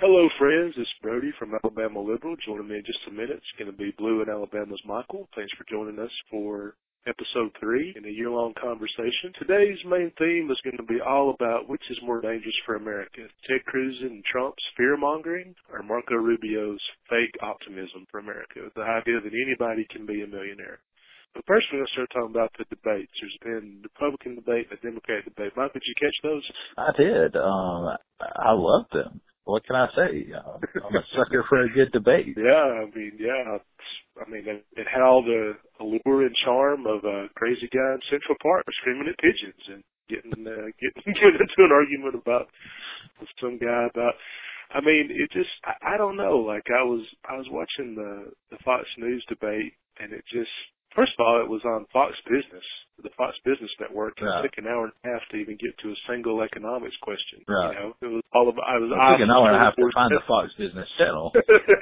Hello, friends. It's Brody from Alabama Liberal. Joining me in just a minute. It's going to be Blue and Alabama's Michael. Thanks for joining us for episode 3 in a year-long conversation. Today's main theme is going to be all about which is more dangerous for America, Ted Cruz and Trump's fear-mongering or Marco Rubio's fake optimism for America, the idea that anybody can be a millionaire. But first, we're going to start talking about the debates. There's been the Republican debate and the Democrat debate. Mike, did you catch those? I did. I loved them. What can I say? I'm a sucker for a good debate. Yeah. It had all the allure and charm of a crazy guy in Central Park screaming at pigeons and getting into an argument about with some guy about. I don't know. Like I was watching the Fox News debate, and it just. First of all, it was on Fox Business, the Fox Business Network. And It took an hour and a half to even get to a single economics question. Right. You know, it was all about. It took an hour and a half to find the Fox Business channel.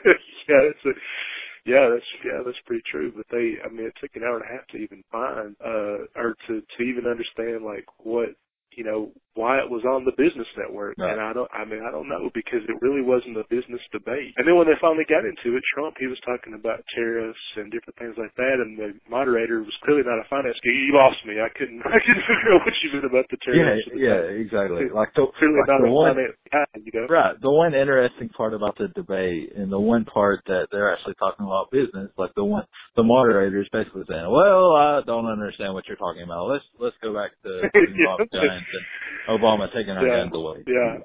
That's pretty true. But it took an hour and a half to even find, or to even understand like what. Why it was on the business network. Right. And I don't know, because it really wasn't a business debate. And then when they finally got into it, Trump, he was talking about tariffs and different things like that, and the moderator was clearly not a finance guy. You lost me. I couldn't figure out what you meant about the tariffs. Yeah, exactly. Clearly not a finance guy, Right. The one interesting part about the debate, and the one part that they're actually talking about business, like the moderator is basically saying, well, I don't understand what you're talking about. Let's go back to Bob Giants and Obama taking our guns away. Yeah.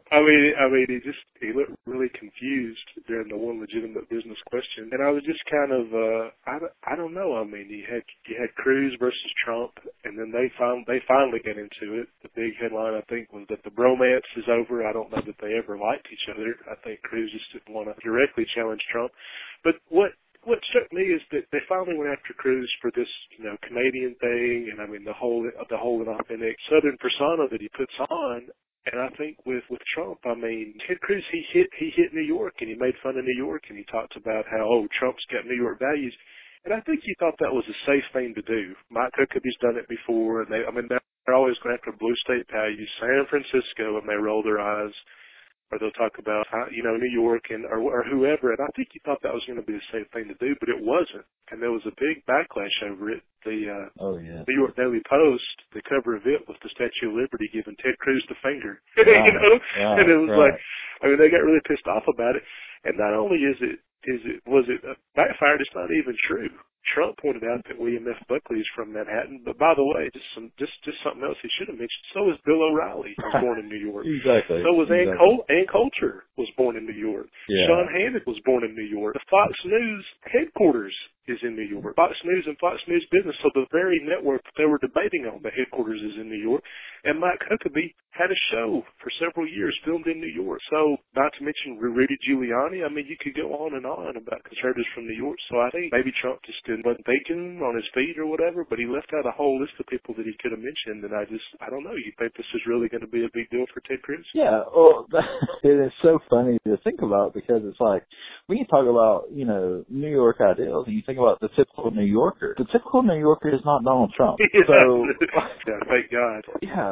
He looked really confused during the one legitimate business question. And I was just kind of, I don't know. You had Cruz versus Trump, and then they finally got into it. The big headline, I think, was that the bromance is over. I don't know that they ever liked each other. I think Cruz just didn't want to directly challenge Trump. But what struck me is that they finally went after Cruz for this, Canadian thing, and the whole authentic Southern persona that he puts on. And I think with Trump, Ted Cruz, he hit New York, and he made fun of New York, and he talked about how Trump's got New York values, and I think he thought that was a safe thing to do. Mike Huckabee's done it before, and they're always going after blue state values. San Francisco, and they roll their eyes. Or they'll talk about, New York or whoever. And I think he thought that was going to be the safe thing to do, but it wasn't. And there was a big backlash over it. The New York Daily Post, the cover of it was the Statue of Liberty giving Ted Cruz the finger. Right, and it was they got really pissed off about it. And not only was it backfired, it's not even true. Trump pointed out that William F. Buckley is from Manhattan, but by the way, just something else he should have mentioned. So is Bill O'Reilly, who was born in New York. Exactly. So was Ann Coulter was born in New York. Yeah. Sean Hannity was born in New York. The Fox News headquarters is in New York. Fox News and Fox News Business, so the very network they were debating on, the headquarters is in New York. And Mike Huckabee had a show for several years filmed in New York. So, not to mention Rudy Giuliani. you could go on and on about conservatives from New York. So I think maybe Trump just wasn't thinking on his feet or whatever, but he left out a whole list of people that he could have mentioned. And I don't know. You think this is really going to be a big deal for Ted Cruz? Yeah, well, it is so funny to think about, because it's like, when you talk about, New York ideals, and you think about the typical New Yorker. The typical New Yorker is not Donald Trump. So, yeah, thank God. Yeah,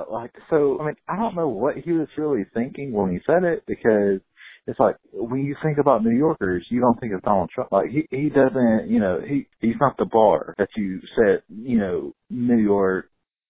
I don't know what he was really thinking when he said it, because it's like, when you think about New Yorkers, you don't think of Donald Trump. Like, he doesn't, he's not the bar that you set, New York,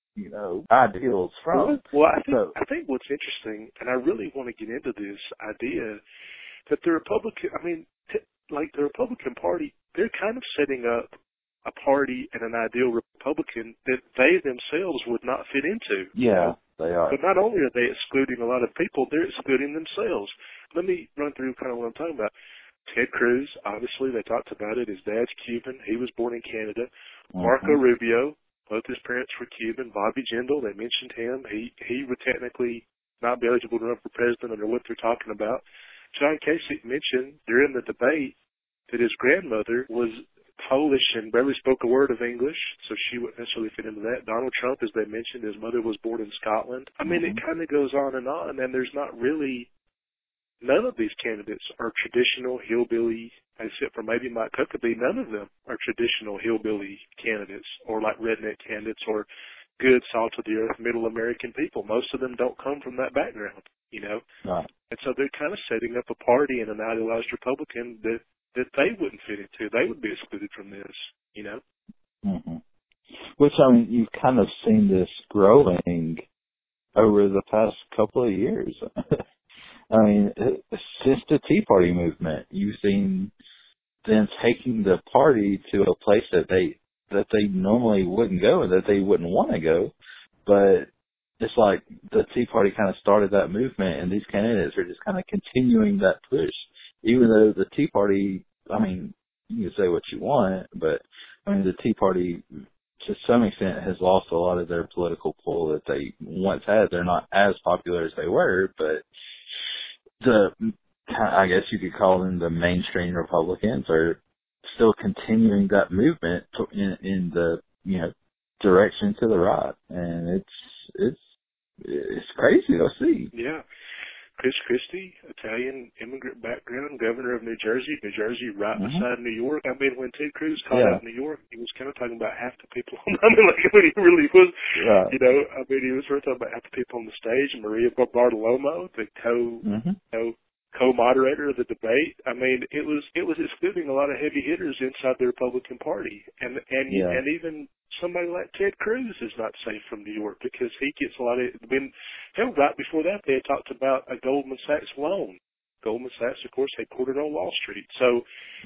ideals from. Well, I think what's interesting, and I really want to get into this idea that the Republican, the Republican Party, they're kind of setting up a party and an ideal Republican that they themselves would not fit into. Yeah, they are. But not only are they excluding a lot of people, they're excluding themselves. Let me run through kind of what I'm talking about. Ted Cruz, obviously, they talked about it. His dad's Cuban. He was born in Canada. Mm-hmm. Marco Rubio, both his parents were Cuban. Bobby Jindal, they mentioned him. He would technically not be eligible to run for president under what they're talking about. John Kasich mentioned during the debate that his grandmother was Polish and barely spoke a word of English, so she wouldn't necessarily fit into that. Donald Trump, as they mentioned, his mother was born in Scotland. It kind of goes on, and there's not really, none of these candidates are traditional hillbilly, except for maybe Mike Huckabee. None of them are traditional hillbilly candidates or like redneck candidates or good, salt-of-the-earth, middle American people. Most of them don't come from that background. you know. Right. And so they're kind of setting up a party and an idealized Republican that they wouldn't fit into. They would be excluded from this, you know. Mm-hmm. Which, I mean, you've kind of seen this growing over the past couple of years. I mean, since the Tea Party movement, you've seen them taking the party to a place that they normally wouldn't go and that they wouldn't want to go. But it's like the Tea Party kind of started that movement, and these candidates are just kind of continuing that push, even though the Tea Party, I mean, you can say what you want, but I mean, the Tea Party to some extent has lost a lot of their political pull that they once had. They're not as popular as they were, but I guess you could call them the mainstream Republicans are still continuing that movement in the, you know, direction to the right. And it's crazy to see. Yeah. Chris Christie, Italian immigrant background, governor of New Jersey right beside New York. I mean, when Ted Cruz called out New York, he was kind of talking about half the people. I mean, like, when he really was, you know, I mean, he was really talking about half the people on the stage. Maria Bartiromo, the co-moderator of the debate. I mean, it was excluding a lot of heavy hitters inside the Republican Party, and even somebody like Ted Cruz is not safe from New York because he gets a lot of. Right before that, they had talked about a Goldman Sachs loan. Goldman Sachs, of course, headquartered on Wall Street. So,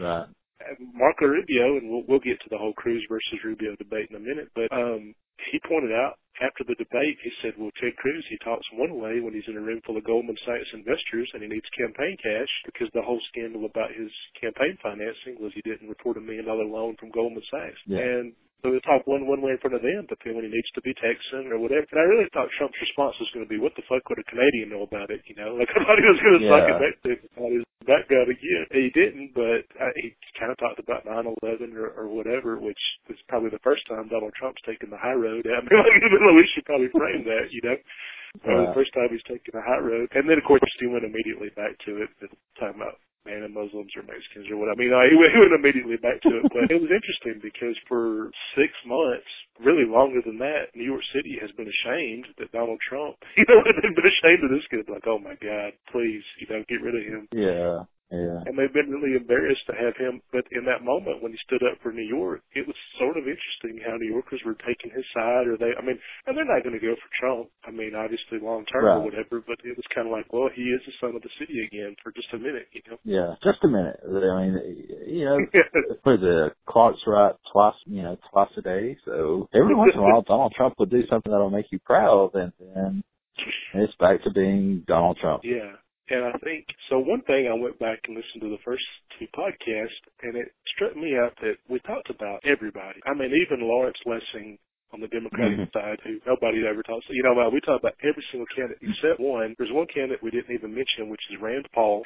Marco Rubio, and we'll get to the whole Cruz versus Rubio debate in a minute, but he pointed out after the debate, he said, well, Ted Cruz, he talks one way when he's in a room full of Goldman Sachs investors and he needs campaign cash because the whole scandal about his campaign financing was he didn't report $1 million loan from Goldman Sachs. Yeah. And so they talk one way in front of them, but then when he needs to be Texan or whatever. And I really thought Trump's response was going to be, what the fuck would a Canadian know about it, you know? Like, I thought he was going to suck it back to his background again. He didn't, but he kind of talked about 9/11 or whatever, which is probably the first time Donald Trump's taken the high road. I mean, like, we should probably frame that, you know? The first time he's taken the high road. And then, of course, he went immediately back to it, talking about man, Muslims or Mexicans or what. I mean, he went immediately back to it. But it was interesting because for 6 months, really longer than that, New York City has been ashamed that Donald Trump, you know, they've been ashamed of this kid. Like, oh my God, please, you know, get rid of him. Yeah. Yeah. And they've been really embarrassed to have him. But in that moment when he stood up for New York, it was sort of interesting how New Yorkers were taking his side. And they're not going to go for Trump. I mean, obviously long term or whatever, but it was kind of like, well, he is the son of the city again for just a minute, you know? Yeah, just a minute. I mean, you know, for the clock's right twice a day. So every once in a while, Donald Trump would do something that'll make you proud, and then it's back to being Donald Trump. Yeah. And I think, so one thing I went back and listened to the first 2 podcasts, and it struck me out that we talked about everybody. I mean, even Lawrence Lessing on the Democratic side, who nobody ever talks to. You know, we talked about every single candidate except one. There's one candidate we didn't even mention, which is Rand Paul.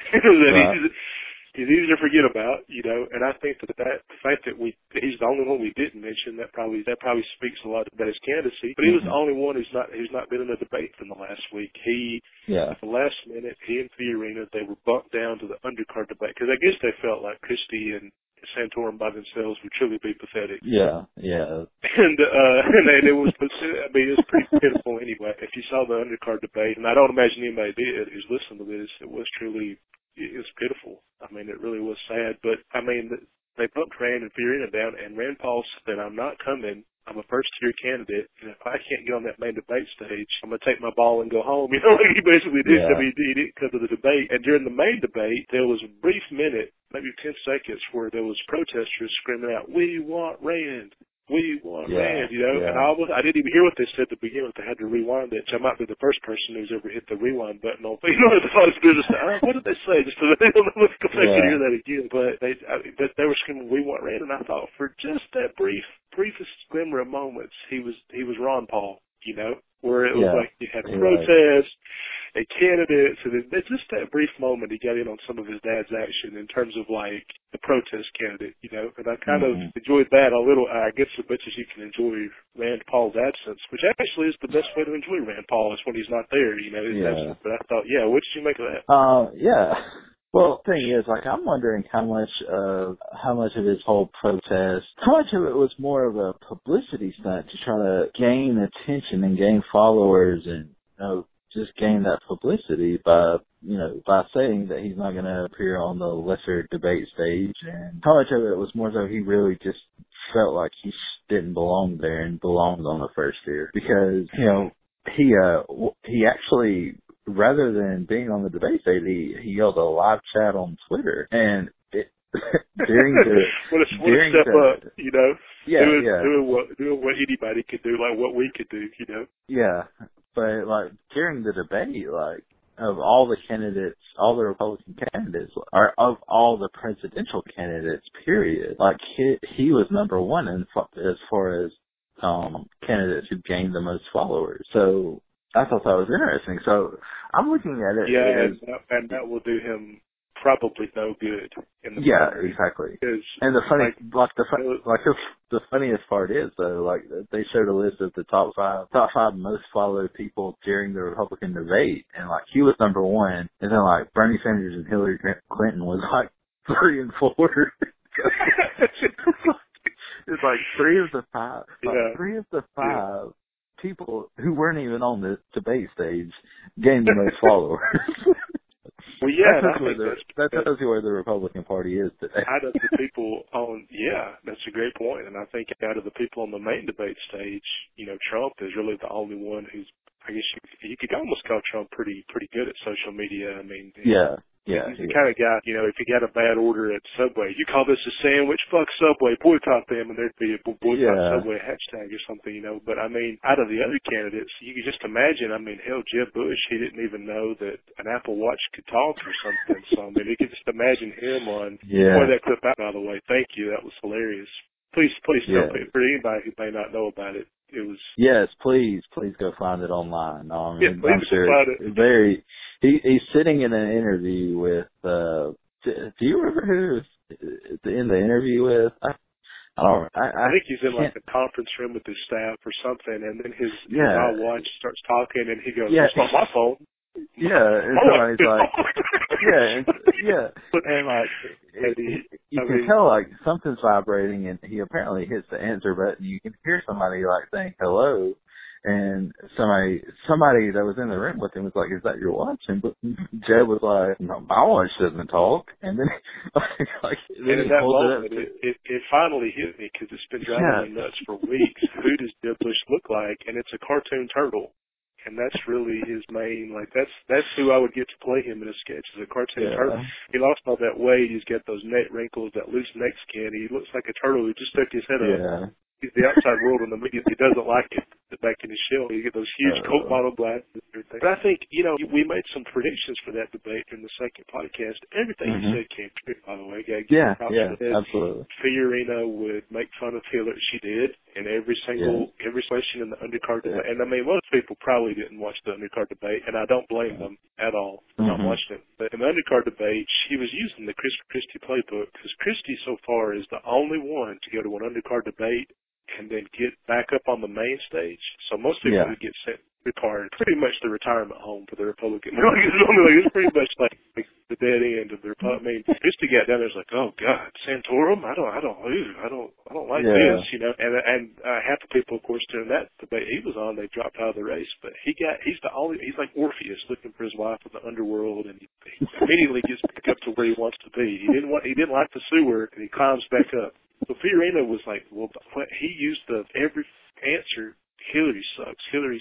He's easy to forget about, you know, and I think that the fact that he's the only one we didn't mention, that probably speaks a lot about his candidacy. But he was the only one who's not been in a debate from the last week. At the last minute, he and Fiorina, they were bumped down to the undercard debate because I guess they felt like Christie and Santorum by themselves would truly be pathetic. Yeah. And it was pretty pitiful anyway. If you saw the undercard debate, and I don't imagine anybody did who's listened to this, it was pitiful. I mean, it really was sad. But I mean, they bumped Rand and Fiorina down, and Rand Paul said, "I'm not coming. I'm a first-tier candidate, and if I can't get on that main debate stage, I'm going to take my ball and go home." You know, like he basically did. Yeah. I mean, he didn't come to the debate. And during the main debate, there was a brief minute, maybe 10 seconds, where there was protesters screaming out, "We want Rand. We want Rand," you know, and I didn't even hear what they said to begin with. They had to rewind it. So I might be the first person who's ever hit the rewind button on, you know, the Fox Business. What did they say? Just so they don't know if I could hear that again. But they were screaming, "We want Rand," and I thought for just that briefest glimmer of moments, he was Ron Paul, you know, where it was like you had protests, a candidates, and it's just that brief moment he got in on some of his dad's action in terms of like the protest candidate, you know, and I kind of enjoyed that a little, I guess, as much as you can enjoy Rand Paul's absence, which actually is the best way to enjoy Rand Paul is when he's not there, you know, his absence. But I thought, what did you make of that? Well, the thing is, like, I'm wondering how much of his whole protest, how much of it was more of a publicity stunt to try to gain attention and gain followers and, you know, just gain that publicity by, by saying that he's not going to appear on the lesser debate stage. And how much of it was more so he really just felt like he didn't belong there and belonged on the first tier because, he actually, rather than being on the debate stage, he held a live chat on Twitter and during the what a step up, doing what anybody could do, like what we could do, Yeah, but like during the debate, like of all the candidates, all the Republican candidates, or of all the presidential candidates, period, like he was number one as far as candidates who gained the most followers. So I thought that was interesting. So I'm looking at it. Yeah, and that will do him probably no good in the primary. Exactly. And the funniest part is though, like they showed a list of the top five most followed people during the Republican debate, and like he was number one, and then like Bernie Sanders and Hillary Clinton was like 3 and 4. It's like three of the five people who weren't even on the debate stage gained the most followers. Well, yeah, that tells you where the Republican Party is today. Out of the people that's a great point. And I think out of the people on the main debate stage, Trump is really the only one who's, I guess you could almost call Trump pretty good at social media. I mean, he's the kind of guy, if you got a bad order at Subway, you call this a sandwich, fuck Subway, boycott them, and there'd be a boycott Subway hashtag or something, But I mean, out of the other candidates, you could just imagine, hell, Jeb Bush, he didn't even know that an Apple Watch could talk or something. So, you could just imagine him on, Boy, that clip out, by the way. Thank you. That was hilarious. Please tell me, for anybody who may not know about it, it was... Yes, please go find it online. Please find it. He's sitting in an interview with, do you remember who he was in the interview with? I think he's in like a conference room with his staff or something, and then his watch starts talking, and he goes, "It's not my phone." Yeah, and somebody's like, and like, you can tell like something's vibrating, and he apparently hits the answer button. You can hear somebody like saying hello, and somebody that was in the room with him was like, "Is that your watch?" And Jeb was like, "No, my watch doesn't talk." And then, then in that moment, it finally hit me because it's been driving me nuts for weeks. Who does Jeb Bush look like? And it's a cartoon turtle. And that's really his main, that's who I would get to play him in a sketch, is a cartoon turtle. He lost all that weight. He's got those neck wrinkles, that loose neck skin. He looks like a turtle who just stuck his head up. He's the outside world and immediately doesn't like it back in his shell. You get those huge Coke bottle glasses and everything. But I think, we made some predictions for that debate in the second podcast. Everything he said came true, by the way. Absolutely. Fiorina would make fun of Hillary. She did. And every question in the undercard debate. And most people probably didn't watch the undercard debate, and I don't blame them at all for not watching it. But in the undercard debate, she was using the Christie playbook, because Christie so far is the only one to go to an undercard debate and then get back up on the main stage. So most people who get sent retired, pretty much the retirement home for the Republican. It's pretty much like the dead end of the Republican. Christie got down there, was like, oh God, Santorum, I don't like this, And half the people, of course, during that debate he was on, they dropped out of the race. But he's like Orpheus looking for his wife in the underworld, and he immediately gets back up to where he wants to be. He didn't like the sewer, and he climbs back up. So Fiorina was like, well, he used every answer, Hillary sucks.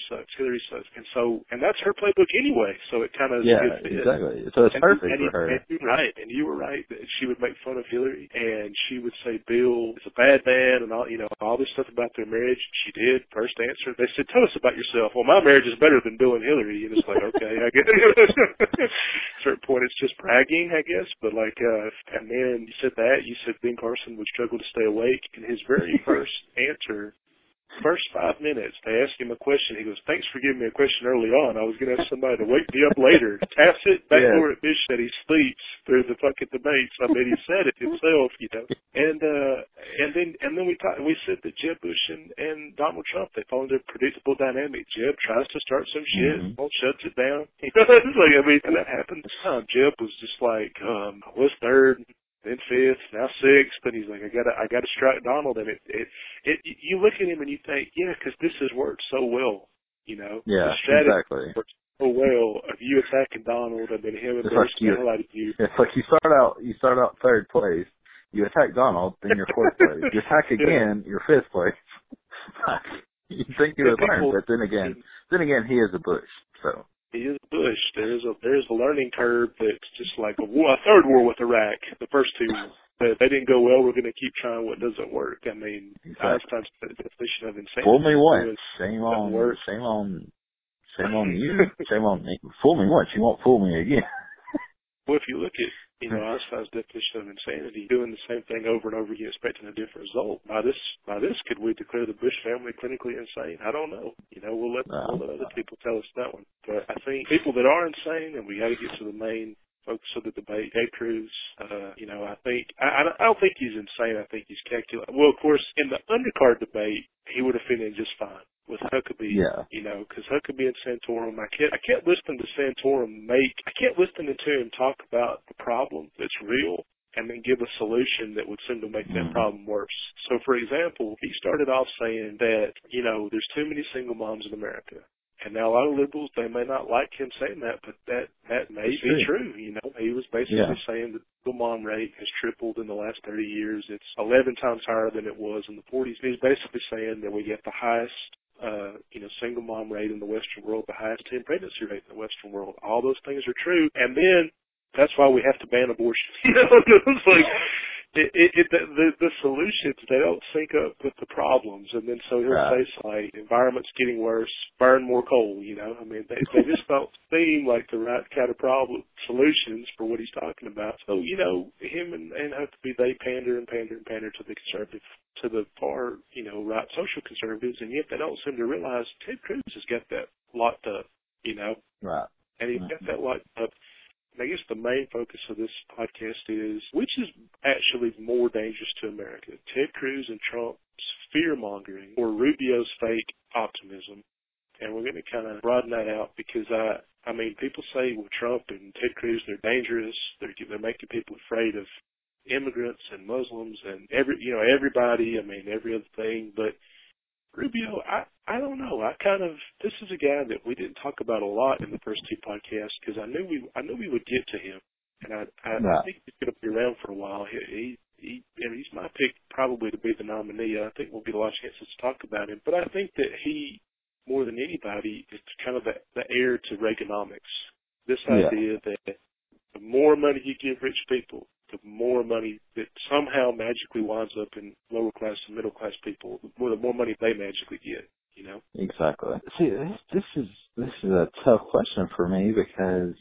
And that's her playbook anyway, so it kind of is a good fit. Exactly. So it's perfect for her. And you were right that she would make fun of Hillary, and she would say Bill is a bad man, and all this stuff about their marriage. She did. First answer, they said, tell us about yourself. Well, my marriage is better than Bill and Hillary. And it's like, okay, I guess. At a certain point, it's just bragging, I guess. But and then you said Ben Carson would struggle to stay awake, and his very first answer, first 5 minutes, they asked him a question. He goes, thanks for giving me a question early on. I was going to have somebody to wake me up later. Taps it, backdoor at Bish that he sleeps through the fucking debates. I mean, he said it himself, And then we said that Jeb Bush and Donald Trump, they fall into a predictable dynamic. Jeb tries to start some shit, shuts it down. And that happened this time. Jeb was just like, I was third, then fifth, now sixth, and he's like, I gotta strike Donald, and you look at him and you think, because this has worked so well, Yeah, exactly. oh well, of you attacking Donald and then him embarrassing the hell out of you. It's like you start out third place, you attack Donald, then you're fourth place. You attack again, you're fifth place. You think you would learn, but then again, he is a Bush, so. He is a Bush. There's a learning curve that's just like a third war with Iraq. The first two, but they didn't go well. We're going to keep trying what doesn't work. I mean, Einstein's definition of insanity. Fool me once, shame on you. Shame on me. Fool me once, you won't fool me again. Well, if you look at Einstein's definition of insanity, doing the same thing over and over again, expecting a different result. By this, could we declare the Bush family clinically insane? I don't know. We'll let other people tell us that one. But I think people that are insane, and we got to get to the main focus of the debate. Ted Cruz, I don't think he's insane. I think he's calculated. Well, of course, in the undercard debate, he would have fit in just fine with Huckabee, because Huckabee and Santorum, I can't listen to Santorum I can't listen to him talk about the problem that's real and then give a solution that would seem to make that problem worse. So, for example, he started off saying that, there's too many single moms in America. And now a lot of liberals, they may not like him saying that, but that may be true. He was basically saying that the mom rate has tripled in the last 30 years. It's 11 times higher than it was in the 40s. He's basically saying that we get the highest single mom rate in the Western world, the highest teen pregnancy rate in the Western world. All those things are true. And then that's why we have to ban abortion. It's like, the solutions, they don't sync up with the problems. And then so he'll say, like, environment's getting worse, burn more coal, I mean, they just don't seem like the right kind of solutions for what he's talking about. So, him and Huckabee, they pander to the conservative, to the far, right social conservatives, and yet they don't seem to realize Ted Cruz has got that locked up, Right. And he's got that locked up. And I guess the main focus of this podcast is, which is actually more dangerous to America, Ted Cruz and Trump's fear-mongering or Rubio's fake optimism? And we're going to kind of broaden that out because, people say, well, Trump and Ted Cruz, they're dangerous. They're making people afraid of immigrants and Muslims and everybody, every other thing. But Rubio, I don't know. This is a guy that we didn't talk about a lot in the first two podcasts because I knew we would get to him, and I think he's going to be around for a while. He's my pick probably to be the nominee. I think we'll get a lot of chances to talk about him, but I think that he, more than anybody, is kind of the heir to Reaganomics. This idea that the more money you give rich people, the more money that somehow magically winds up in lower class and middle class people, the more money they magically get, Exactly. See, this is a tough question for me because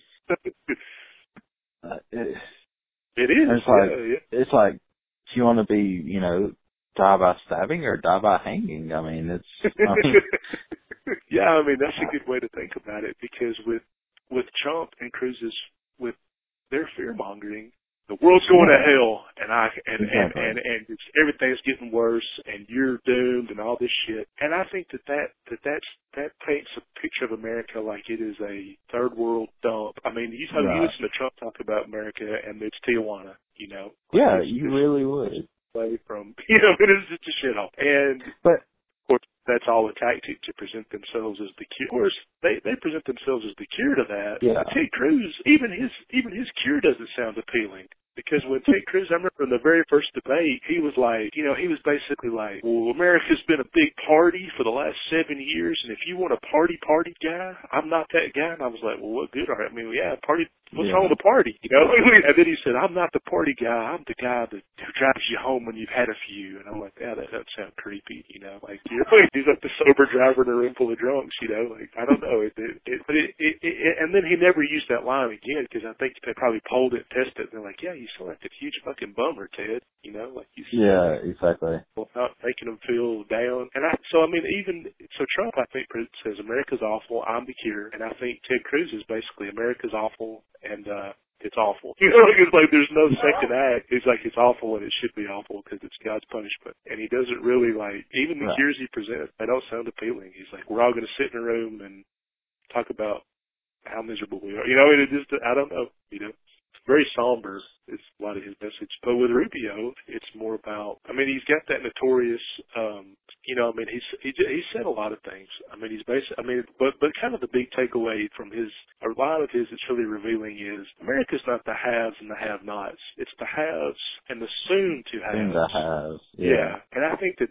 it is. It's like, do you want to be, die by stabbing or die by hanging? It's. Yeah, that's a good way to think about it because with Trump and Cruz's, with their fear mongering, the world's going to hell, and it's, everything's getting worse, and you're doomed, and all this shit. And I think that paints a picture of America like it is a third world dump. You listen to Trump talk about America, and it's Tijuana, Yeah, you really would. Away from, it is just a shithole. But of course, that's all a tactic to present themselves as the cure. Of course, they present themselves as the cure to that. Yeah. But Ted Cruz, even his cure doesn't sound appealing. Because when Ted Cruz, I remember in the very first debate, he was like, he was basically like, well, America's been a big party for the last 7 years, and if you want a party guy, I'm not that guy. And I was like, well, what good are you? Party. What's wrong with the party? And then he said, I'm not the party guy. I'm the guy who drives you home when you've had a few. And I'm like, yeah, that doesn't sound creepy, he's like the sober driver in a room full of drunks, I don't know. And then he never used that line again because I think they probably polled it, tested it, and they're like, yeah, you sound like a huge fucking bummer, Ted. Yeah, exactly. Not making them feel down. And Trump, I think, says America's awful, I'm the cure. And I think Ted Cruz is basically America's awful, and it's awful. It's like there's no second act. It's like it's awful and it should be awful because it's God's punishment. And he doesn't really even the cures he presents, they don't sound appealing. He's like, we're all going to sit in a room and talk about how miserable we are. It just, I don't know, It's very somber, is a lot of his message. But with Rubio, it's more about, he's got that notorious you know, I mean, he said a lot of things. I mean, but kind of the big takeaway from a lot of his that's really revealing is America's not the haves and the have-nots. It's the haves and the soon-to-haves. Soon to haves. Yeah. And I think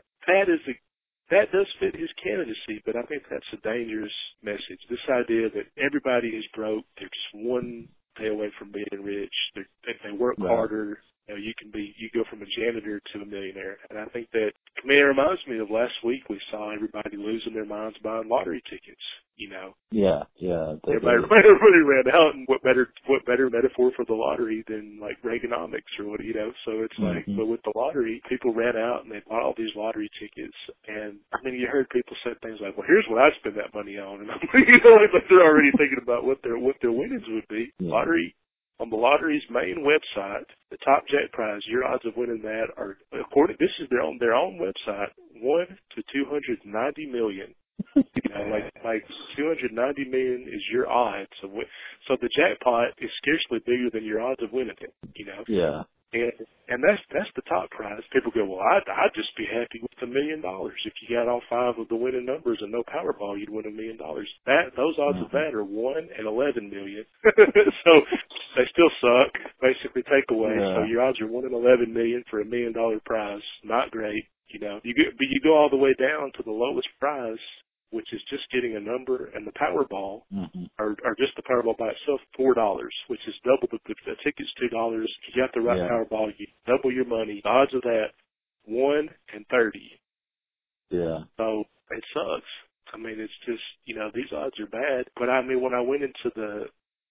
that does fit his candidacy, but I think that's a dangerous message. This idea that everybody is broke, they're just one day away from being rich. If they work harder, you know, you go from a janitor to a millionaire. And I think that, I mean, it reminds me of last week we saw everybody losing their minds buying lottery tickets, you know. Yeah. Everybody ran out, and what better metaphor for the lottery than like Reaganomics or what, you know. So it's like, but with the lottery, people ran out and they bought all these lottery tickets. And I mean, you heard people say things like, well, here's what I'd spend that money on. And you know, like they're already thinking about what their winnings would be. Yeah. On the lottery's main website, the top jack prize, your odds of winning that are, this is their own website, 1 to 290 million. You know, like 290 million is your odds of win. So the jackpot is scarcely bigger than your odds of winning it, you know. Yeah. And that's the top prize. People go, well, I'd just be happy with $1 million. If you got all 5 of the winning numbers and no Powerball, you'd win $1 million. Those odds of that are 1 in 11 million. So they still suck. Basically, take away. Yeah. So your odds are 1 in 11 million for $1 million prize. Not great, you know. But you go all the way down to the lowest prize, which is just getting a number, and the Powerball, or just the Powerball by itself, $4, which is double the ticket's $2. If you got the right Powerball, you double your money. The odds of that, 1 in 30. Yeah. So it sucks. I mean, it's just, you know, these odds are bad. But I mean, when I went into the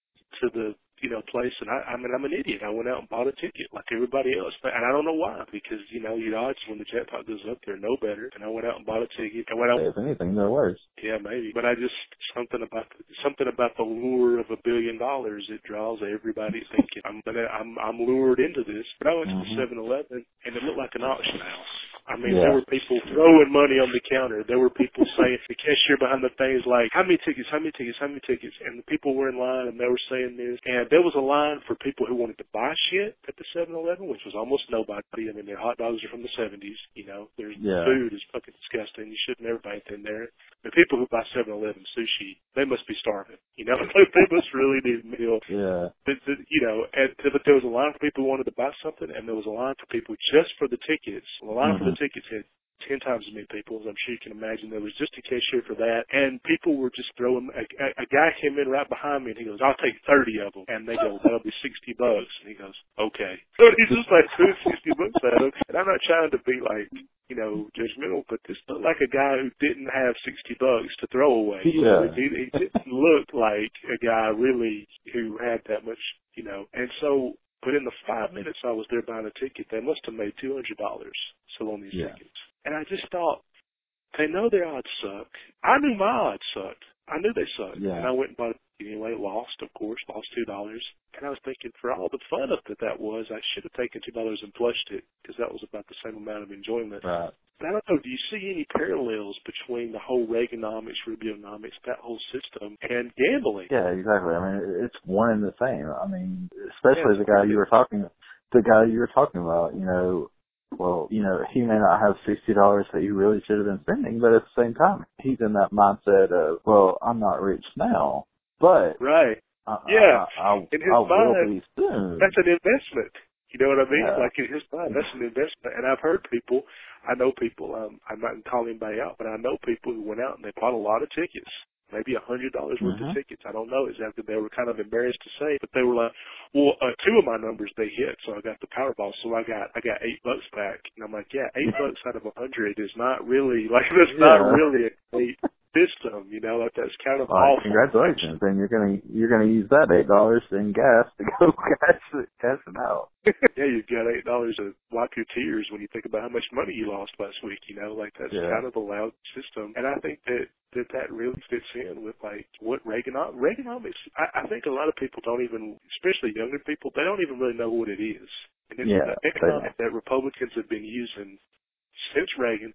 you know, place, and I mean, I'm an idiot. I went out and bought a ticket like everybody else, and I don't know why, because, you know, your odds when the jackpot goes up, they're no better. And I went out and bought a ticket. And If anything, they're worse. Yeah, maybe. But I just, something about the lure of $1 billion, it draws everybody thinking, I'm lured into this. But I went to the 7-Eleven, and it looked like an auction house. I mean, there were people throwing money on the counter. There were people saying, the cashier behind the thing is like, how many tickets? And the people were in line, and they were saying this. And there was a line for people who wanted to buy shit at the 7-Eleven, which was almost nobody. I mean, their hot dogs are from the 70s, you know. Their food is fucking disgusting. You should never buy anything there. The people who buy 7-Eleven sushi, they must be starving, you know. They must really need a meal. Yeah. You know, but there was a line for people who wanted to buy something, and there was a line for people just for the tickets. Well, the line for the tickets had 10 times as many people, as I'm sure you can imagine. There was just a cashier for that, and people were just throwing. A guy came in right behind me, and he goes, "I'll take 30 of them," and they go, "That'll be $60," and he goes, "Okay." So he's just like threw $60 at him, and I'm not trying to be like, you know, judgmental, but this looked like a guy who didn't have $60 to throw away. Yeah. He didn't look like a guy really who had that much, you know, and so. But in the 5 minutes I was there buying a ticket, they must have made $200 selling these tickets. And I just thought, they know their odds suck. I knew my odds sucked. I knew they sucked. Yeah. And I went and bought it anyway, lost $2. And I was thinking, for all the fun of that was, I should have taken $2 and flushed it, because that was about the same amount of enjoyment. Right. But I don't know, do you see any parallels between the whole Reaganomics, Rubionomics, that whole system, and gambling? Yeah, exactly. I mean, it's one and the same. I mean, especially the guy you were talking about, you know, well, you know, he may not have $60 that he really should have been spending, but at the same time, he's in that mindset of, well, I'm not rich now, but right. I in his will mind, be soon. That's an investment. You know what I mean? Yeah. Like in his mind, that's an investment. And I've heard people, I know people, I'm not calling anybody out, but I know people who went out and they bought a lot of tickets. Maybe $100 worth of tickets. I don't know exactly. They were kind of embarrassed to say, but they were like, well, 2 of my numbers they hit, so I got the Powerball, so I got $8 back. And I'm like, yeah, $8 out of 100 is not really like that's not really a great system, you know. Like that's kind of awful. Congratulations, and you're gonna use that $8 in gas to go cash it out. Yeah, you've got $8 to wipe your tears when you think about how much money you lost last week. You know, like that's kind of a loud system, and I think that really fits in with like what Reaganomics. I think a lot of people don't even, especially younger people, they don't even really know what it is. And it's the economics that Republicans have been using since Reagan,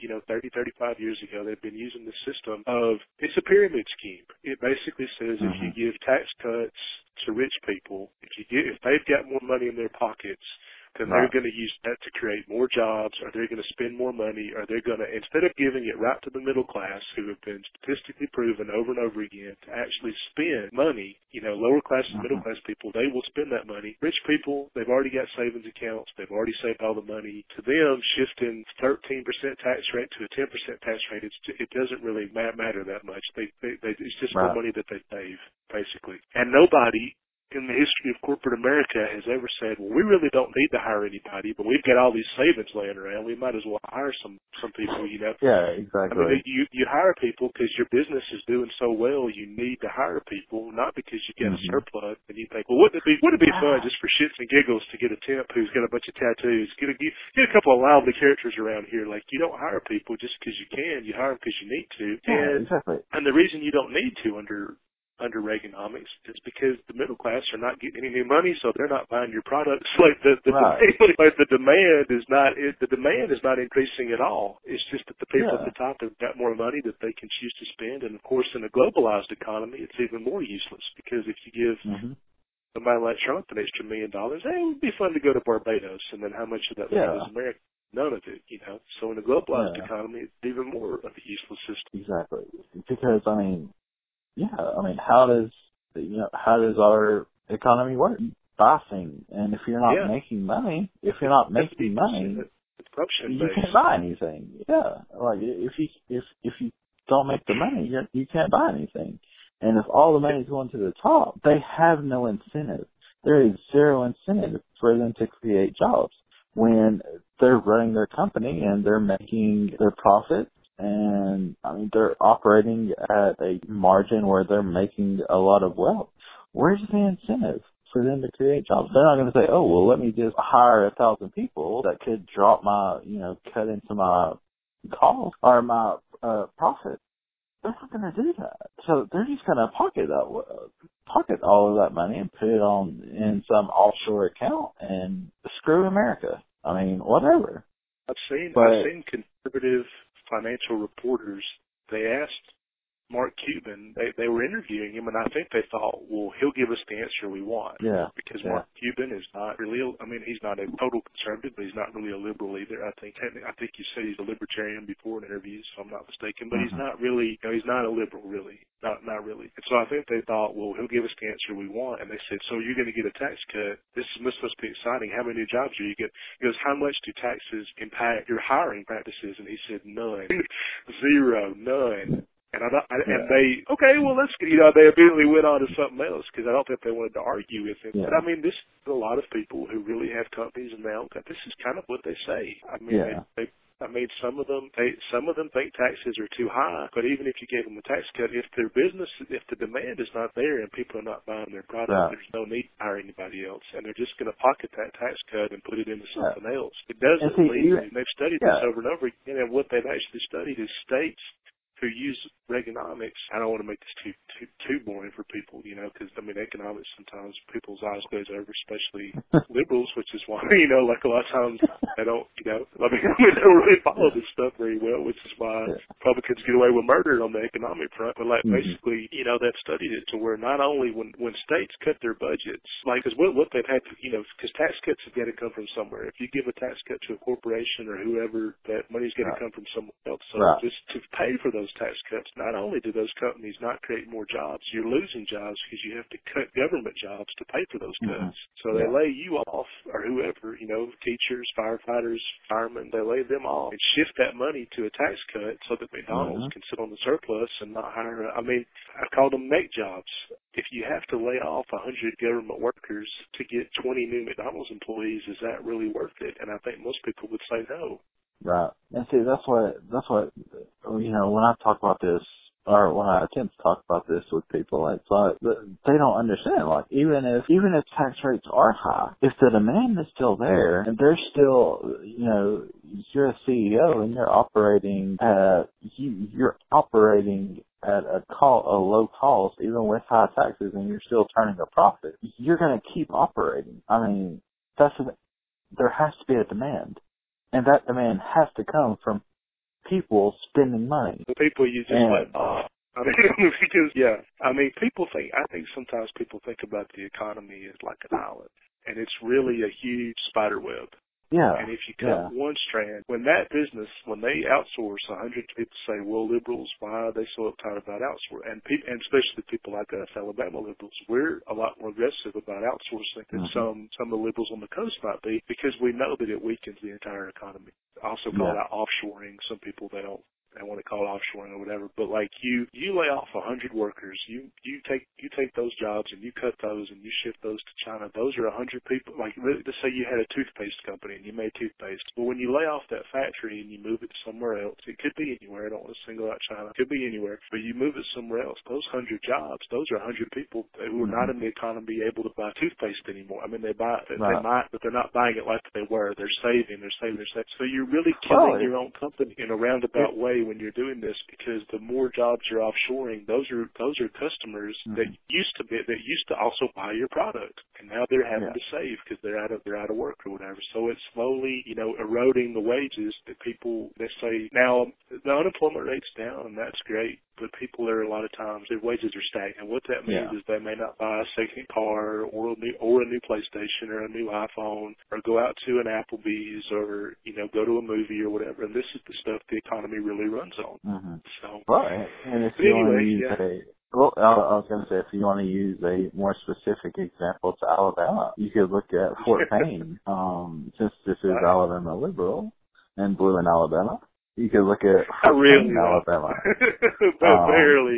35 years ago. They've been using the system of, it's a pyramid scheme. It basically says if you give tax cuts to rich people, if they've got more money in their pockets, then they're going to use that to create more jobs, or they're going to spend more money, or they're going to, instead of giving it right to the middle class, who have been statistically proven over and over again to actually spend money, lower class and middle class people, they will spend that money. Rich people, they've already got savings accounts, they've already saved all the money. To them, shifting 13% tax rate to a 10% tax rate, it doesn't really matter that much. It's just more money that they save, basically. And nobody in the history of corporate America has ever said, well, we really don't need to hire anybody, but we've got all these savings laying around. We might as well hire some people, Yeah, exactly. I mean, you hire people because your business is doing so well. You need to hire people, not because you get a surplus and you think, well, wouldn't it be fun just for shits and giggles to get a temp who's got a bunch of tattoos, get a couple of lively characters around here. Like, you don't hire people just because you can. You hire them because you need to. Yeah, exactly. And the reason you don't need to under Reaganomics is because the middle class are not getting any new money, so they're not buying your products. Like the demand is not increasing at all. It's just that the people at the top have got more money that they can choose to spend. And of course, in a globalized economy, it's even more useless, because if you give somebody like Trump an extra $1 million, hey, it would be fun to go to Barbados, and then how much of that money is American? None of it, So in a globalized economy, it's even more of a useless system. Exactly, because how does our economy work? By things, and if you're not making money, you can't buy anything. Yeah, like if you don't make the money, you can't buy anything. And if all the money is going to the top, they have no incentive. There is zero incentive for them to create jobs when they're running their company and they're making their profits. And they're operating at a margin where they're making a lot of wealth. Where's the incentive for them to create jobs? They're not going to say, oh, well, let me just hire 1,000 people that could drop my, cut into my cost or my profit. They're not going to do that. So they're just going to pocket all of that money and put it in some offshore account and screw America. Whatever. I've seen conservative financial reporters, they asked Mark Cuban, they were interviewing him, and I think they thought, well, he'll give us the answer we want. Yeah. Because Mark Cuban is not really, he's not a total conservative, but he's not really a liberal either. I think you said he's a libertarian before in interviews, if I'm not mistaken, but he's not really, he's not a liberal, really. Not really. And so I think they thought, well, he'll give us the answer we want. And they said, so you're going to get a tax cut. This must be exciting. How many new jobs are you get? He goes, how much do taxes impact your hiring practices? And he said, none. Zero. None. And they immediately went on to something else, because I don't think they wanted to argue with him. Yeah. But this is a lot of people who really have companies and they own companies. This is kind of what they say. Some of them think taxes are too high, but even if you gave them a tax cut, if the demand is not there and people are not buying their product, there's no need to hire anybody else, and they're just going to pocket that tax cut and put it into something else. It doesn't lead. They've studied this over and over again, and what they've actually studied is states who use Reaganomics. I don't want to make this too boring for people, because economics, sometimes people's eyes glaze over, especially liberals, which is why, like a lot of times they don't, they don't really follow this stuff very well, which is why Republicans get away with murder on the economic front. But basically, they've studied it to where not only when states cut their budgets, because what they've had to, because tax cuts have got to come from somewhere. If you give a tax cut to a corporation or whoever, that money's got to come from somewhere else. So just to pay for those tax cuts, not only do those companies not create more jobs, you're losing jobs because you have to cut government jobs to pay for those cuts. So they lay you off, or whoever, teachers, firefighters, firemen, they lay them off and shift that money to a tax cut so that McDonald's can sit on the surplus and not hire. I call them make jobs. If you have to lay off 100 government workers to get 20 new McDonald's employees, is that really worth it? And I think most people would say no. Right. And see, that's what, when I talk about this, or when I attempt to talk about this with people, it's like, they don't understand. Like, even if tax rates are high, if the demand is still there, and there's still, you're a CEO and you're operating at a low cost, even with high taxes, and you're still turning a profit, you're going to keep operating. There has to be a demand. And that demand has to come from people spending money. The people you just let off. Because, people think, I think sometimes people think about the economy as like an island. and it's really a huge spider web. Yeah. And if you cut one strand, when that business, when they outsource, 100 people say, well, liberals, why are they so uptight about outsourcing? And people, and especially people like us, Alabama liberals, we're a lot more aggressive about outsourcing than some of the liberals on the coast might be, because we know that it weakens the entire economy. I also call that offshoring. Some people, they want to call it offshoring or whatever, but like you lay off 100 workers, you take those jobs and you cut those and you shift those to China. Those are 100 people. Like, let's say you had a toothpaste company and you made toothpaste. But when you lay off that factory and you move it somewhere else, it could be anywhere. I don't want to single out China. It could be anywhere, but you move it somewhere else. Those 100 jobs, those are 100 people who are not in the economy able to buy toothpaste anymore. I mean, they might, but they're not buying it like they were. They're saving. So you're really killing your own company in a roundabout way when you're doing this, because the more jobs you're offshoring, those are customers that used to also buy your product, and now they're having to save because they're out of work or whatever. So it's slowly, eroding the wages that people, they say. Now the unemployment rate's down, and that's great, but people are, a lot of times, their wages are stagnant. What that means is they may not buy a second car or a new PlayStation or a new iPhone, or go out to an Applebee's, or go to a movie or whatever. And this is the stuff the economy really runs on. So, right. And if you want to use I was going to say, if you want to use a more specific example to Alabama, you could look at Fort Payne. Since this is Alabama liberal and blue in Alabama, you could look at Fort Payne, Alabama. Barely.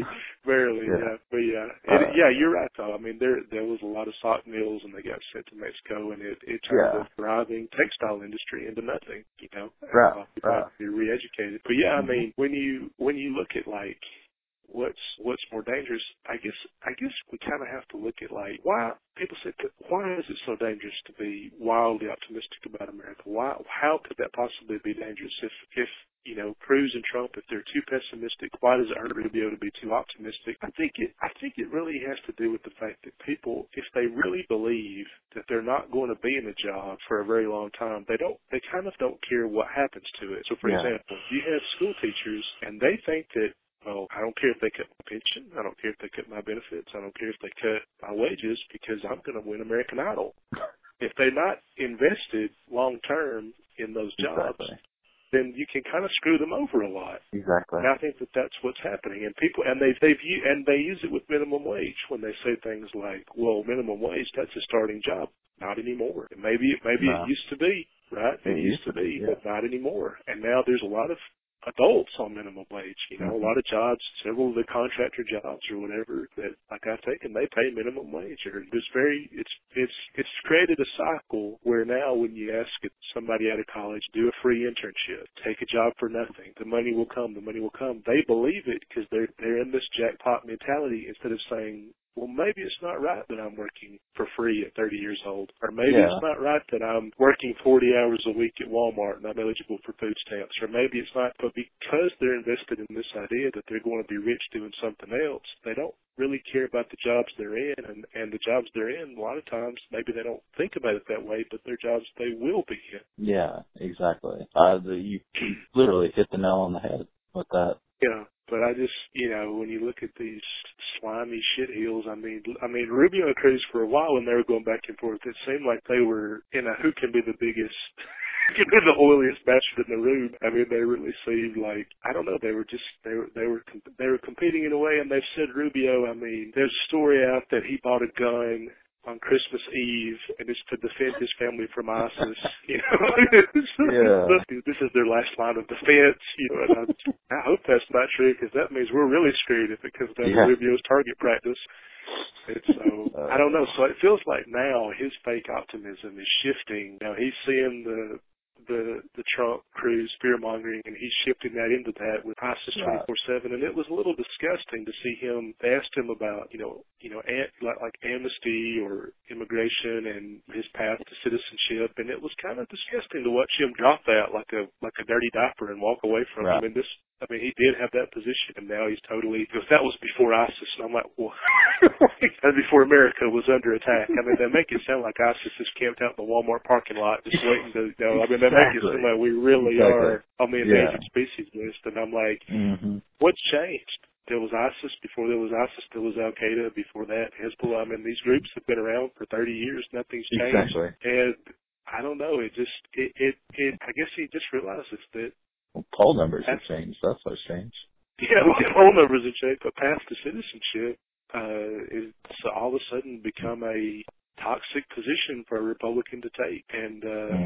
But you're right though. I mean, there was a lot of sock mills, and they got sent to Mexico, and it turned the thriving textile industry into nothing. Right. Be re-educated. But I mean, when you look at like what's more dangerous, I guess we kind of have to look at like why people say, why is it so dangerous to be wildly optimistic about America? How could that possibly be dangerous if Cruz and Trump, if they're too pessimistic, why does it hurt to be able to be too optimistic? I think it really has to do with the fact that people, if they really believe that they're not going to be in a job for a very long time, they kind of don't care what happens to it. So for example, you have school teachers, and they think that, well, I don't care if they cut my pension. I don't care if they cut my benefits. I don't care if they cut my wages, because I'm going to win American Idol. If they're not invested long term in those jobs, then you can kind of screw them over a lot. Exactly. And I think that that's what's happening. And people, and they use it with minimum wage when they say things like, well, minimum wage, that's a starting job. Not anymore. And maybe it used to be, right? It used to be, but not anymore. And now there's a lot of adults on minimum wage. A lot of jobs, several of the contractor jobs or whatever that like I've taken, they pay minimum wage. Or it's created a cycle where now when you ask somebody out of college, do a free internship, take a job for nothing, the money will come. They believe it because they're in this jackpot mentality, instead of saying, well, maybe it's not right that I'm working for free at 30 years old. Or maybe it's not right that I'm working 40 hours a week at Walmart and I'm eligible for food stamps. Or maybe it's not. But because they're invested in this idea that they're going to be rich doing something else, they don't really care about the jobs they're in. And the jobs they're in, a lot of times, maybe they don't think about it that way, but they're jobs they will be in. Yeah, exactly. You literally hit the nail on the head with that. Yeah. But I just, when you look at these slimy shitheels, I mean, Rubio and Cruz, for a while when they were going back and forth, it seemed like they were in a who can be the biggest, who can be the oiliest bastard in the room. I mean, they really seemed like, I don't know, they were competing in a way. And they've said Rubio, I mean, there's a story out that he bought a gun on Christmas Eve, and it's to defend his family from ISIS. This is their last line of defense. And I hope that's not true, because that means we're really screwed if it comes down to Rubio's target practice. And so I don't know. So it feels like now his fake optimism is shifting. Now he's seeing the Trump Cruz fear mongering, and he's shifting that into that with ISIS 24/7. And it was a little disgusting to see him. They asked him about like amnesty or immigration and his path to citizenship, and it was kind of disgusting to watch him drop that like a dirty diaper and walk away from him. And he did have that position, and now he's totally, because that was before ISIS, and I'm like, well, that's before America was under attack. I mean, they make it sound like ISIS is camped out in the Walmart parking lot just waiting to go. I mean, they make it sound like we really are on the endangered species list, and I'm like, what's changed? There was ISIS. Before there was ISIS, there was Al Qaeda. Before that, Hezbollah. I mean, these groups have been around for 30 years. Nothing's changed. Exactly. And I don't know. I guess he just realizes that. Well, poll numbers have changed. That's what's changed. Yeah, well, poll numbers have changed, but path to citizenship it's all of a sudden become a toxic position for a Republican to take, and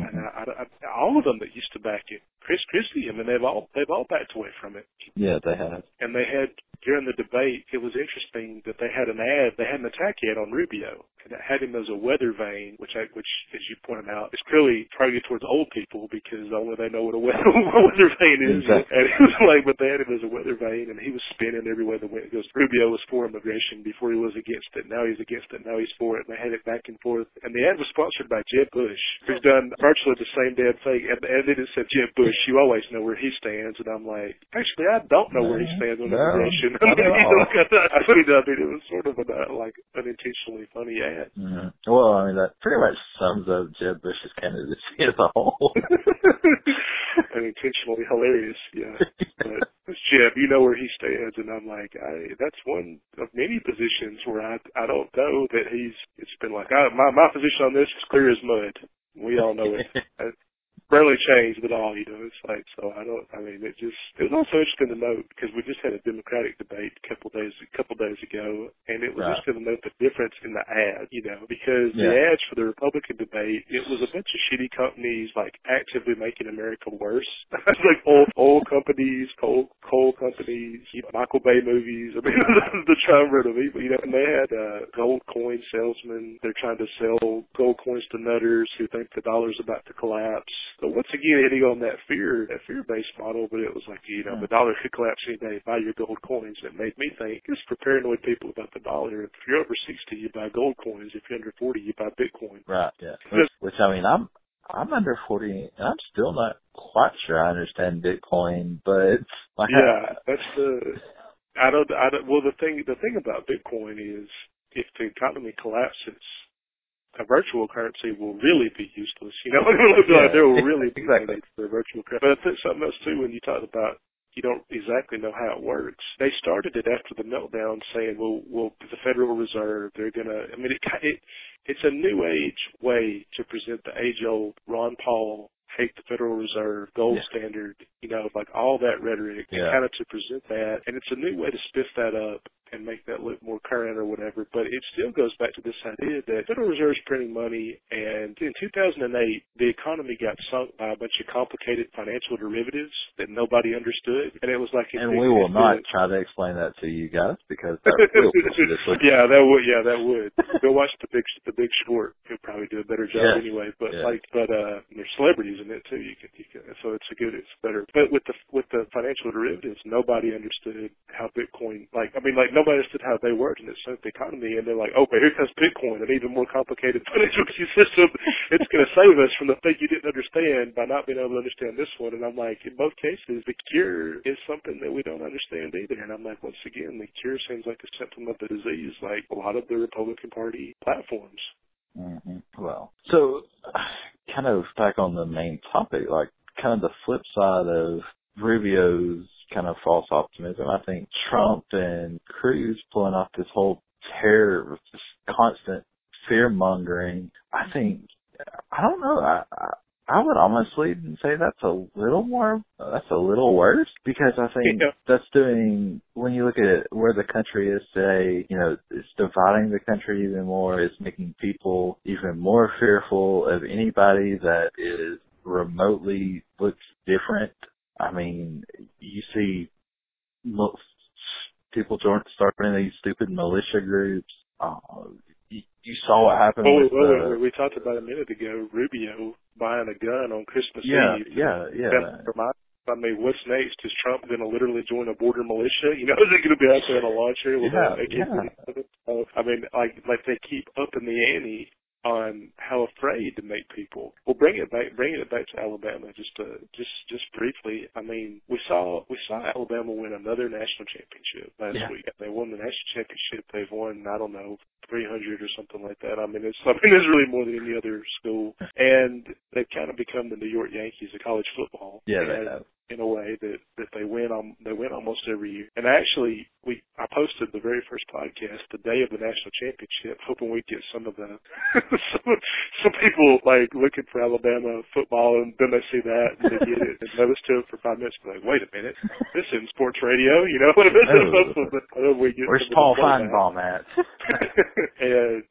all of them that used to back it, Chris Christie, I mean, they've all backed away from it. Yeah, they have. And they had during the debate, it was interesting that they had an attack ad on Rubio, and it had him as a weather vane, which as you pointed out, is clearly targeted towards old people because only they know what a weather vane is. Exactly. And it was like, but they had him as a weather vane, and he was spinning everywhere the wind goes. Rubio was for immigration before he was against it. Now he's against it. Now he's for it. And they had it back and forth. And the ad was sponsored by Jeb Bush, who's done virtually the same damn thing. And then it said, Jeb Bush, you always know where he stands. And I'm like, actually, I don't know where he stands on immigration. I mean, it was sort of like an intentionally funny ad. Mm-hmm. Well, I mean, that pretty much sums up Jeb Bush's candidacy as a whole. And intentionally hilarious, yeah. But Jeb, you know where he stands, and I'm like, that's one of many positions where I don't know that it's been like, my position on this is clear as mud. We all know it. Barely changed at all, it's like, so it was also interesting to note, because we just had a Democratic debate a couple days ago, and it was interesting to note the difference in the ad, because the ads for the Republican debate, it was a bunch of shitty companies, like, actively making America worse. Like oil companies, coal companies, Michael Bay movies, I mean, the triumvirate of evil, and they had gold coin salesmen. They're trying to sell gold coins to nutters who think the dollar's about to collapse. So once again, hitting on that fear-based model, but it was like, the dollar could collapse any day. Buy your gold coins. It made me think, it's for paranoid people about the dollar. If you're over 60, you buy gold coins. If you're under 40, you buy Bitcoin. Right, yeah. Which I mean, I'm under 40, and I'm still not quite sure I understand Bitcoin, but... That's well, the thing about Bitcoin is, if the economy collapses, a virtual currency will really be useless. There will really be no need for a virtual currency. But I think something else too, when you talked about you don't exactly know how it works. They started it after the meltdown, saying, "Well, the Federal Reserve, they're gonna." I mean, it's a new age way to present the age-old Ron Paul, hate the Federal Reserve, gold standard, like all that rhetoric, and kind of to present that. And it's a new way to spiff that up and make that look more current or whatever. But it still goes back to this idea that the Federal Reserve's printing money, and in 2008, the economy got sunk by a bunch of complicated financial derivatives that nobody understood. And it was like... And we will not try to explain that to you guys, because that will that would. Go watch The Big Short. He'll probably do a better job anyway. But there's celebrities in it too. You can, so it's better. But with the financial derivatives, nobody understood how Bitcoin, nobody understood how they worked, and it sunk the economy. And they're like, okay, here comes Bitcoin, an even more complicated financial system. It's going to save us from the thing you didn't understand by not being able to understand this one. And I'm like, in both cases, the cure is something that we don't understand either. And I'm like, once again, the cure seems like a symptom of the disease, like a lot of the Republican Party platforms. Mm-hmm. Well, so kind of back on the main topic, like kind of the flip side of Rubio's kind of false optimism, I think Trump and Cruz pulling off this whole terror, this constant fear mongering, I think, I don't know, I would honestly say that's a little worse, because I think that's doing, when you look at it, where the country is today, it's dividing the country even more. It's making people even more fearful of anybody that is remotely looks different. I mean, you see people starting these stupid militia groups. You saw what happened we talked about a minute ago, Rubio buying a gun on Christmas Eve. I mean, what's next? Is Trump going to literally join a border militia? Is it going to be out there on a launcher? I mean, like they keep upping the ante on how afraid to make people. Well, bringing it back to Alabama just briefly. I mean, we saw Alabama win another national championship last week. They won the national championship. They've won, I don't know, 300 or something like that. I mean, it's really more than any other school. And they've kind of become the New York Yankees of college football. Yeah, they have. In a way that that they win almost every year. And actually, I posted the very first podcast the day of the national championship, hoping we'd get some of the some people like looking for Alabama football, and then they see that and they get it and they listen to it for 5 minutes, and they're like, wait a minute, this isn't sports radio, you know? Where's Paul Feinbaum at? And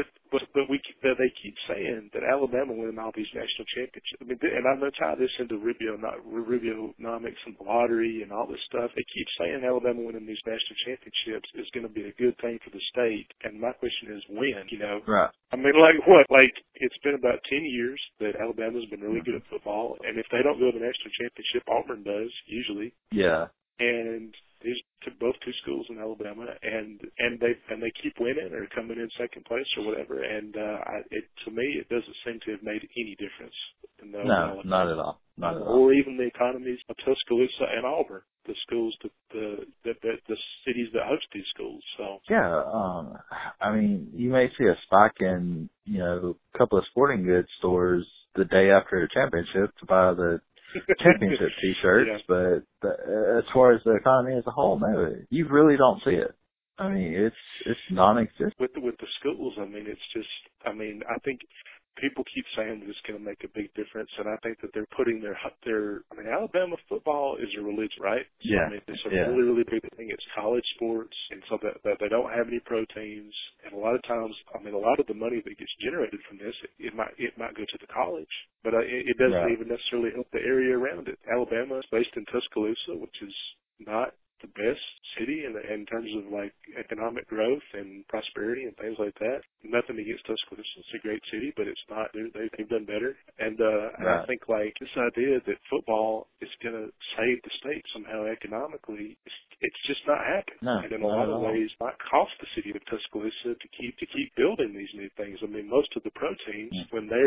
they keep saying that Alabama winning all these national championships. I mean, and I'm going to tie this into Rubionomics and the lottery and all this stuff. They keep saying Alabama winning these national championships is going to be a good thing for the state. And my question is, when? You know, right? I mean, like what? Like it's been about 10 years that Alabama's been really good at football, and if they don't go to the national championship, Auburn does usually. Yeah. And these both two schools in Alabama, and they keep winning or coming in second place or whatever. And to me, it doesn't seem to have made any difference. No, not at all. Not at all. Or even the economies of Tuscaloosa and Auburn, the schools, the cities that host these schools. So yeah, I mean, you may see a spike in a couple of sporting goods stores the day after the championship to buy the championship T-shirts, yeah. But as far as the economy as a whole, no, you really don't see it. I mean, it's non-existent. With the schools, I mean, it's just, I mean, I think people keep saying that it's going to make a big difference, and I think that they're putting their I mean, Alabama football is a religion, right? So, yeah. I mean, it's a really, really big thing. It's college sports, and so that they don't have any pro teams, and a lot of times, I mean, a lot of the money that gets generated from this, it might go to the college, but it doesn't even necessarily help the area around it. Alabama is based in Tuscaloosa, which is not the best city in terms of like economic growth and prosperity and things like that. Nothing against Tuscaloosa; it's a great city, but it's not. They've done better, and I think like this idea that football is going to save the state somehow economically, it's just not happening. No, and in a lot of ways, it might cost the city of Tuscaloosa to keep building these new things. I mean, most of the pro teams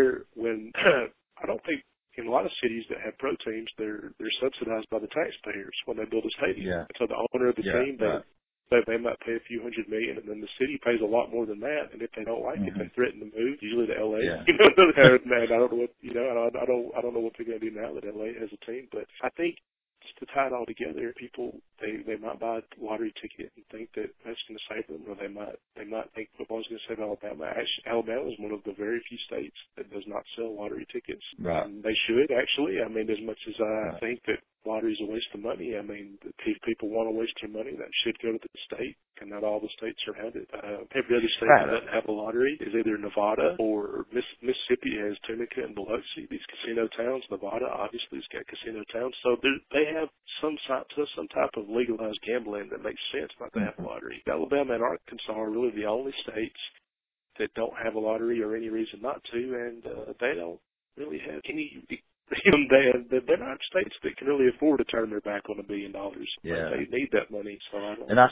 I don't think. In a lot of cities that have pro teams, they're subsidized by the taxpayers when they build a stadium. Yeah. So the owner of the team, right. they might pay a few $100 million, and then the city pays a lot more than that. And if they don't like it, they threaten to move, usually to LA. Yeah. Man, I don't know what I don't know what they're going to do now that LA has a team. But I think just to tie it all together, people they might buy a lottery ticket and think that that's going to save them, or they might think football's going to save Alabama. Actually, Alabama is one of the very few states that does not sell lottery tickets. Right. And they should actually. I mean, as much as I think that lottery's a waste of money, I mean, if people want to waste their money, that should go to the state, and not all the states are around it. Every other state that doesn't have a lottery is either Nevada or Mississippi has Tunica and Biloxi, these casino towns. Nevada obviously has got casino towns, so they have some type of legalized gambling that makes sense not to have a lottery. Alabama and Arkansas are really the only states that don't have a lottery or any reason not to, and they don't really have any. They're not states that can really afford to turn their back on $1 billion. Yeah. They need that money. So I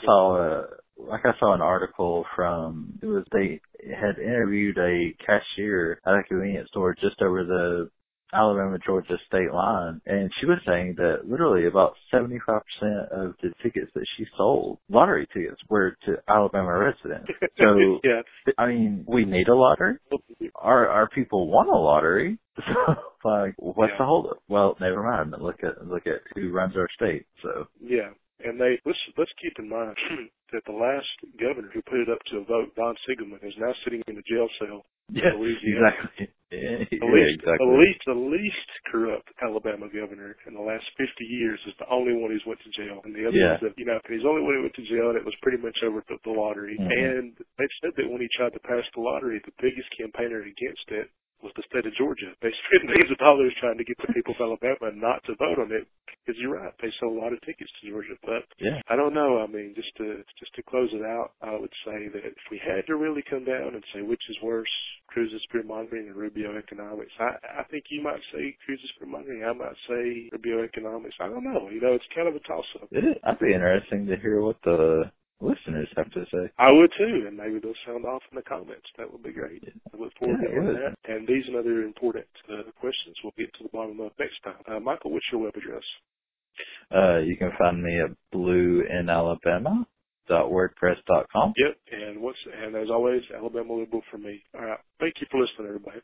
saw an article they had interviewed a cashier at a convenience store just over the Alabama-Georgia state line, and she was saying that literally about 75% of the tickets that she sold, lottery tickets, were to Alabama residents. So, yeah. I mean, we need a lottery. Our people want a lottery. So, like, what's the holdup? Well, never mind. Look at who runs our state. So, yeah. And let's keep in mind that the last governor who put it up to a vote, Don Siegelman, is now sitting in a jail cell. Yes, exactly. The least corrupt Alabama governor in the last 50 years is the only one who's went to jail, and the other is he's the only one who went to jail, and it was pretty much over the lottery. And they've said that when he tried to pass the lottery, the biggest campaigner against it was the state of Georgia. They spent millions of dollars trying to get the people of Alabama not to vote on it. Because you're right, they sold a lot of tickets to Georgia. But I don't know. I mean, just to close it out, I would say that if we had to really come down and say which is worse, Cruz's peer monitoring and Rubio economics, I think you might say Cruz's peer monitoring. I might say Rubio economics. I don't know. It's kind of a toss-up. It is. That'd be interesting to hear what the listeners have to say. I would too, and maybe they'll sound off in the comments. That would be great. I look forward to hearing that. And these and other important questions we'll get to the bottom of next time. Michael, what's your web address? You can find me at blueinalabama.wordpress.com. Yep, and as always, Alabama Liberal for me. All right, thank you for listening, everybody.